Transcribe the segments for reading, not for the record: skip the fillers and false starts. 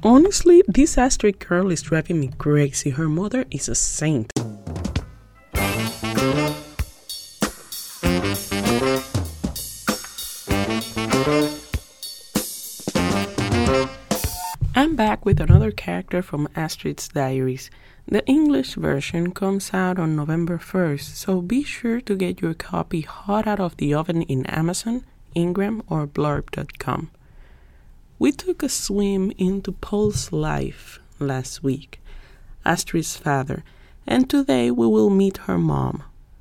Honestly, this Astrid girl is driving me crazy. Her mother is a saint. I'm back with another character from Astrid's Diaries. The English version comes out on November 1st, so be sure to get your copy hot out of the oven in Amazon, Ingram, or Blurb.com. We took a swim into Paul's life last week, Astrid's father, and today we will meet her mom.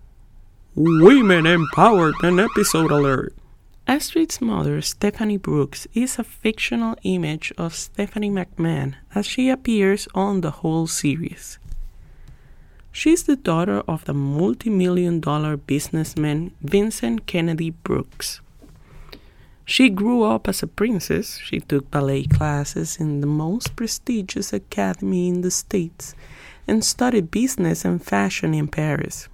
Women Empowered, an episode alert! Astrid's mother, Stephanie Brooks, is a fictional image of Stephanie McMahon as she appears on the whole series. She's the daughter of the multi-million-dollar businessman Vincent Kennedy Brooks. She grew up as a princess. She took ballet classes in the most prestigious academy in the States and studied business and fashion in Paris.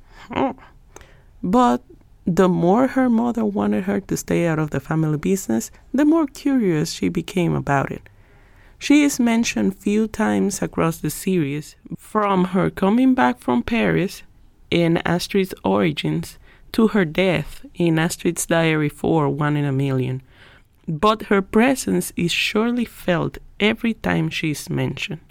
But the more her mother wanted her to stay out of the family business, the more curious she became about it. She is mentioned few times across the series, from her coming back from Paris in Astrid's Origins to her death in Astrid's Diary 4, 1 in a Million. But her presence is surely felt every time she is mentioned.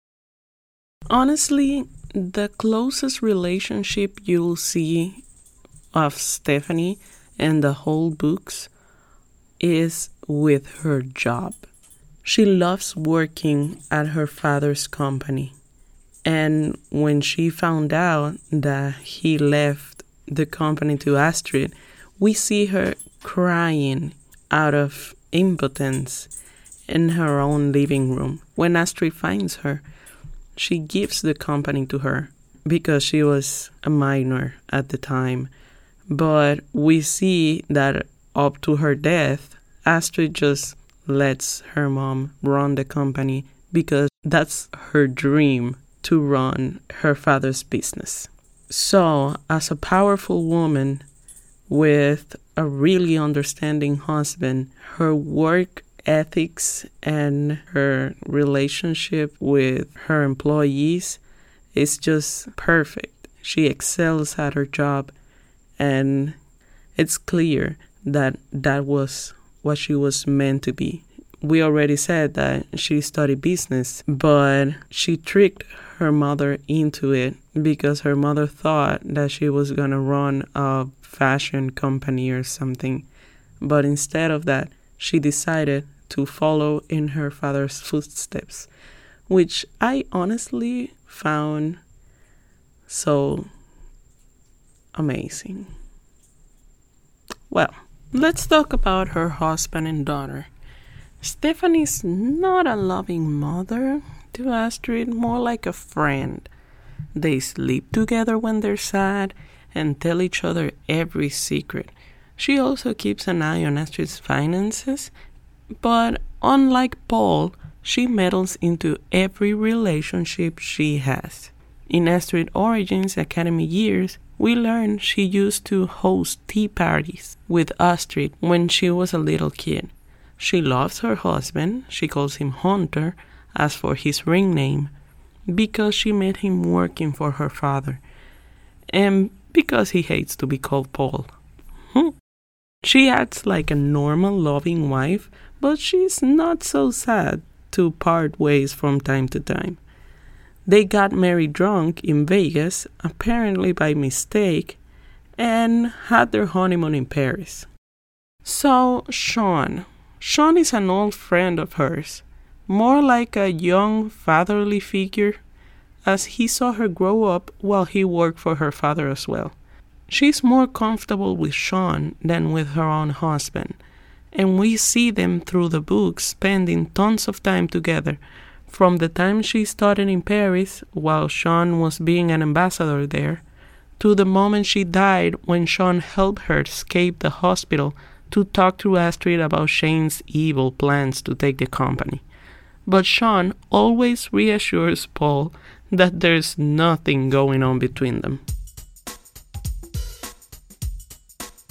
Honestly, the closest relationship you'll see of Stephanie and the whole books is with her job. She loves working at her father's company. And when she found out that he left the company to Astrid, we see her crying out of impotence in her own living room. When Astrid finds her, she gives the company to her because she was a minor at the time. But we see that up to her death, Astrid just lets her mom run the company because that's her dream, to run her father's business. So, as a powerful woman with a really understanding husband, her work ethics and her relationship with her employees is just perfect. She excels at her job, and it's clear that that was what she was meant to be. We already said that she studied business, but she tricked her mother into it because her mother thought that she was going to run a fashion company or something. But instead of that, she decided to follow in her father's footsteps, which I honestly found so amazing. Well, let's talk about her husband and daughter. Stephanie's not a loving mother to Astrid, more like a friend. They sleep together when they're sad and tell each other every secret. She also keeps an eye on Astrid's finances, but unlike Paul, she meddles into every relationship she has. In Astrid Origins Academy years, we learn she used to host tea parties with Astrid when she was a little kid. She loves her husband, she calls him Hunter, as for his ring name, because she met him working for her father, and because he hates to be called Paul. She acts like a normal, loving wife, but she's not so sad to part ways from time to time. They got married drunk in Vegas, apparently by mistake, and had their honeymoon in Paris. So, Sean is an old friend of hers, more like a young fatherly figure, as he saw her grow up while he worked for her father as well. She's more comfortable with Sean than with her own husband, and we see them through the books spending tons of time together, from the time she started in Paris while Sean was being an ambassador there, to the moment she died when Sean helped her escape the hospital to talk to Astrid about Shane's evil plans to take the company. But Sean always reassures Paul that there's nothing going on between them.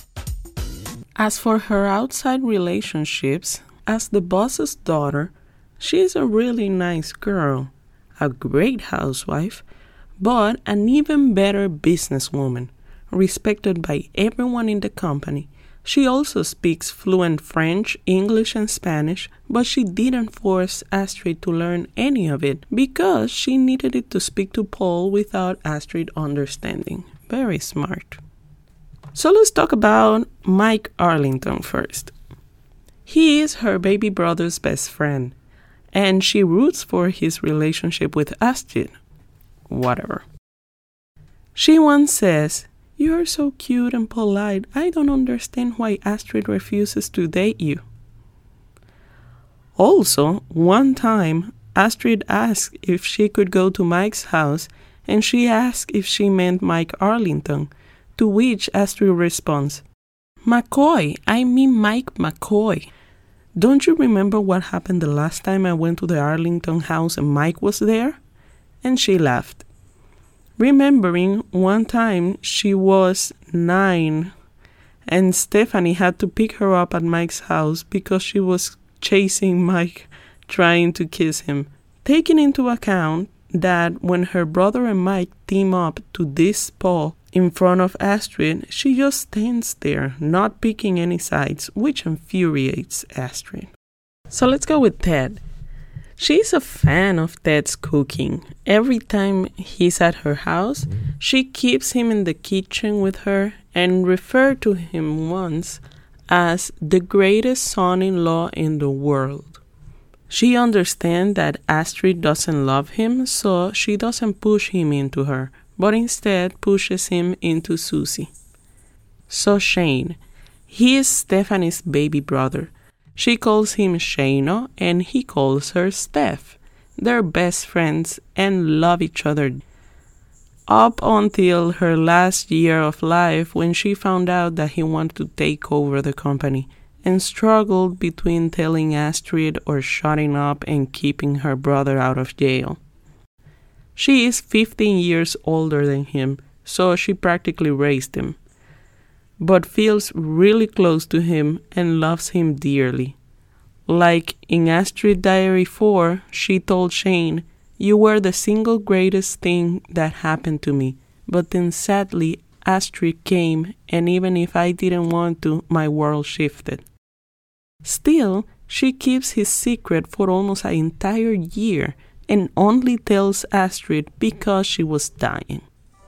As for her outside relationships, as the boss's daughter, She's a really nice girl, a great housewife, but an even better businesswoman, respected by everyone in the company. She also speaks fluent French, English, and Spanish, but she didn't force Astrid to learn any of it because she needed it to speak to Paul without Astrid understanding. Very smart. So let's talk about Mike Arlington first. He is her baby brother's best friend, and she roots for his relationship with Astrid. Whatever. She once says, "You're so cute and polite. I don't understand why Astrid refuses to date you." Also, one time, Astrid asked if she could go to Mike's house, and she asked if she meant Mike Arlington, to which Astrid responds, "McCoy, I mean Mike McCoy. Don't you remember what happened the last time I went to the Arlington house and Mike was there?" And she laughed, remembering one time she was 9 and Stephanie had to pick her up at Mike's house because she was chasing Mike, trying to kiss him. Taking into account that when her brother and Mike team up to diss Paul in front of Astrid, she just stands there, not picking any sides, which infuriates Astrid. So let's go with Ted. She's a fan of Ted's cooking. Every time he's at her house, she keeps him in the kitchen with her and referred to him once as the greatest son-in-law in the world. She understands that Astrid doesn't love him, so she doesn't push him into her, but instead pushes him into Susie. So Shane, he is Stephanie's baby brother. She calls him Shano and he calls her Steph. They're best friends and love each other. Up until her last year of life when she found out that he wanted to take over the company and struggled between telling Astrid or shutting up and keeping her brother out of jail. She is 15 years older than him, so she practically raised him, but feels really close to him and loves him dearly. Like in Astrid Diary 4, she told Shane, "You were the single greatest thing that happened to me, but then sadly Astrid came, and even if I didn't want to, my world shifted." Still, she keeps his secret for almost an entire year and only tells Astrid because she was dying.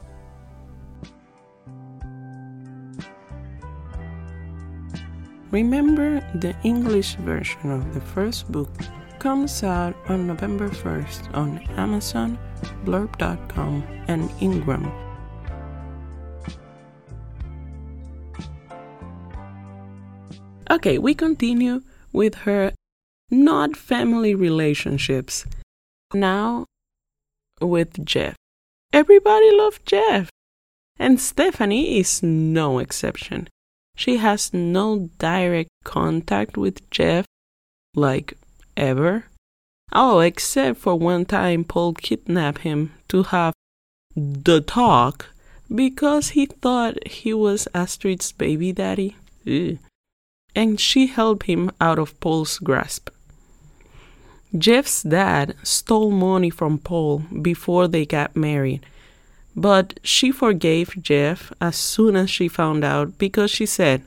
Remember, the English version of the first book comes out on November 1st on Amazon, Blurb.com, and Ingram. Okay, we continue with her not family relationships. Now with Jeff. Everybody loves Jeff, and Stephanie is no exception. She has no direct contact with Jeff, like ever. Oh, except for one time Paul kidnapped him to have the talk because he thought he was Astrid's baby daddy. Ew. And she helped him out of Paul's grasp. Jeff's dad stole money from Paul before they got married, but she forgave Jeff as soon as she found out because she said,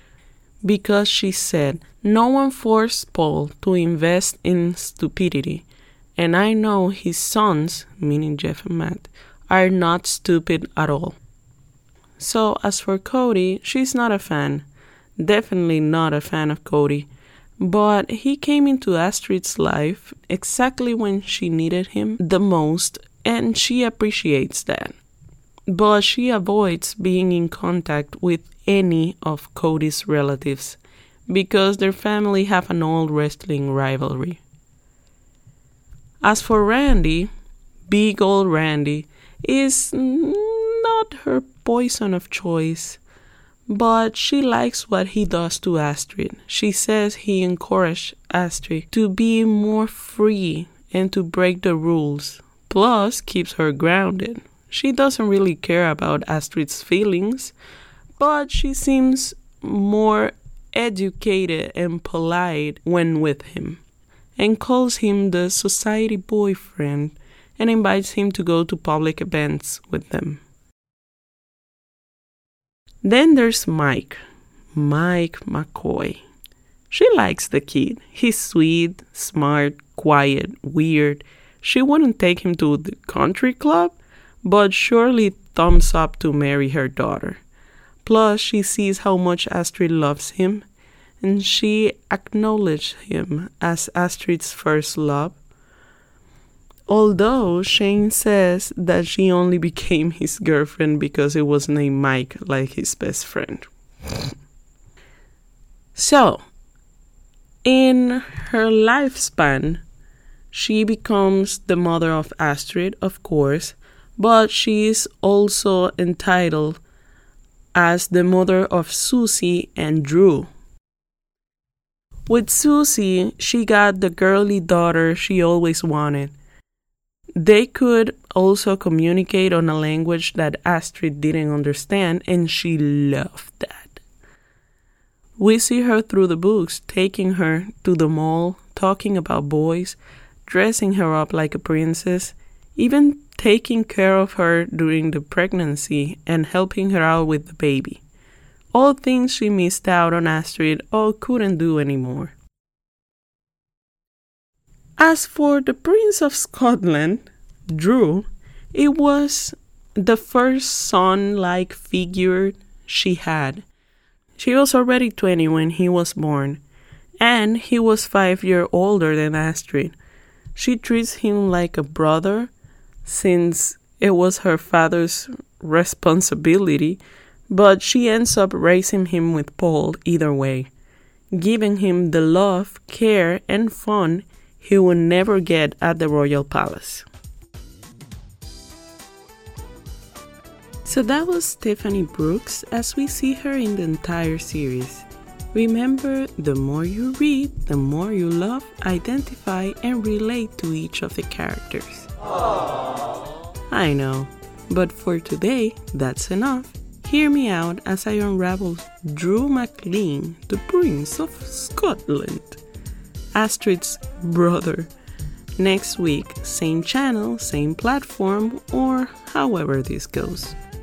"No one forced Paul to invest in stupidity, and I know his sons," meaning Jeff and Matt, "are not stupid at all." So as for Cody, she's not a fan. Definitely not a fan of Cody. But he came into Astrid's life exactly when she needed him the most, and she appreciates that. But she avoids being in contact with any of Cody's relatives because their family have an old wrestling rivalry. As for Randy, big old Randy is not her poison of choice. But she likes what he does to Astrid. She says he encouraged Astrid to be more free and to break the rules, plus keeps her grounded. She doesn't really care about Astrid's feelings, but she seems more educated and polite when with him. and calls him the society boyfriend and invites him to go to public events with them. Then there's Mike McCoy. She likes the kid. He's sweet, smart, quiet, weird. She wouldn't take him to the country club, but surely thumbs up to marry her daughter. Plus, she sees how much Astrid loves him, and she acknowledged him as Astrid's first love. Although Shane says that she only became his girlfriend because it was named Mike, like his best friend. So, in her lifespan, she becomes the mother of Astrid, of course, but she is also entitled as the mother of Susie and Drew. With Susie, she got the girly daughter she always wanted. They could also communicate on a language that Astrid didn't understand, and she loved that. We see her through the books, taking her to the mall, talking about boys, dressing her up like a princess, even taking care of her during the pregnancy and helping her out with the baby. All things she missed out on Astrid or couldn't do anymore. As for the Prince of Scotland, Drew, it was the first son-like figure she had. She was already 20 when he was born, and he was 5 years older than Astrid. She treats him like a brother, since it was her father's responsibility, but she ends up raising him with Paul either way, giving him the love, care, and fun he would never get at the royal palace. So that was Stephanie Brooks as we see her in the entire series. Remember, the more you read, the more you love, identify, and relate to each of the characters. Aww. I know, but for today, that's enough. Hear me out as I unravel Drew McLean, the Prince of Scotland, Astrid's brother. Next week, same channel, same platform, or however this goes.